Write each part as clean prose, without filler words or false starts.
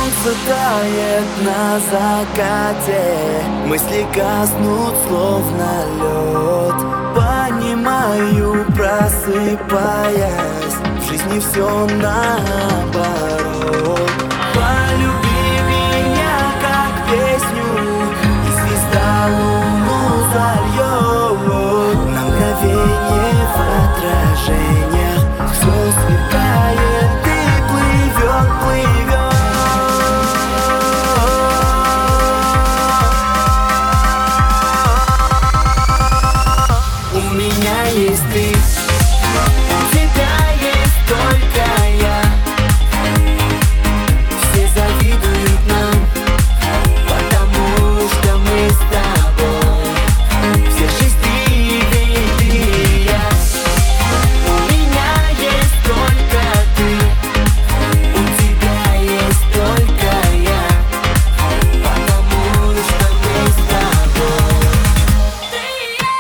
Солнце тает на закате, мысли гаснут словно лед. Понимаю, просыпаясь, в жизни все наоборот. Полюби меня как песню, и звезда луну зальет. На мгновение в отражениях звезд сверкает и плывет, плывет. У меня есть ты, у тебя есть только я. Все завидуют нам, потому что мы с тобой все счастливее ты и я. У меня есть только ты, у тебя есть только я, потому что мы с тобой ты и я.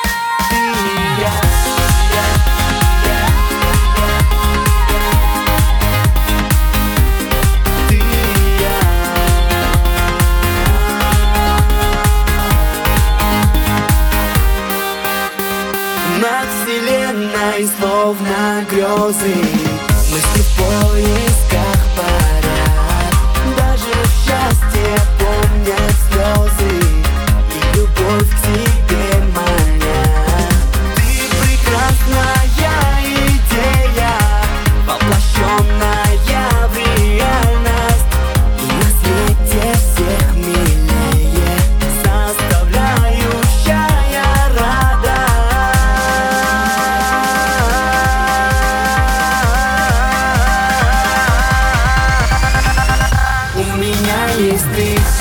Над вселенной словно грезы, мысли в поисках парят. Даже в счастье помнят слезы и любовь к тебе манят. Ты прекрасная идея, воплощенная в реальность. И на свете всех милее, составляющая радость. У меня есть ты.